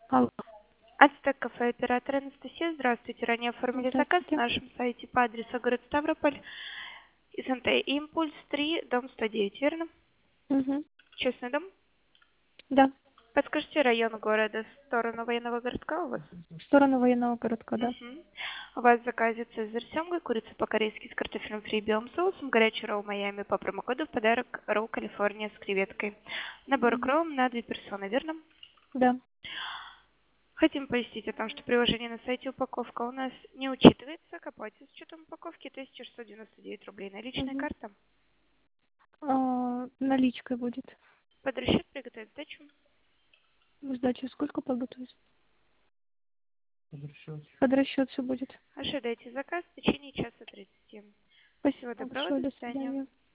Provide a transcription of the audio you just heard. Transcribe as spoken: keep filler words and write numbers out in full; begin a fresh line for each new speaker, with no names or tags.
Алло,
Ацтек кафе, оператор Анастасия. Здравствуйте. Ранее оформили заказ
здравствуйте.
на нашем сайте по адресу город Ставрополь, СНТ Импульс три, дом сто девять, верно?
Угу.
Честный дом.
Да,
Подскажите район города, в сторону военного городка у вас?
в сторону военного городка, да.
Угу. У вас в заказе цезарь семга, курица по-корейски с картофелем фри и белым соусом, горячий ролл Майами по промокоду в подарок ролл Калифорния с креветкой. Набор
Угу.
кром на две персоны, верно?
Да.
Хотим пояснить о том, что приложение на сайте упаковка у нас не учитывается, к оплате с учетом упаковки тысяча шестьсот девяносто девять рублей. Наличная
Угу.
карта.
А, наличкой будет.
Под расчет приготовить сдачу.
Сдача сколько подготовить? Под расчет все будет.
Ожидайте заказ в течение часа тридцати. Всего
Спасибо
доброго,
большое,
до
до
свидания.
свидания.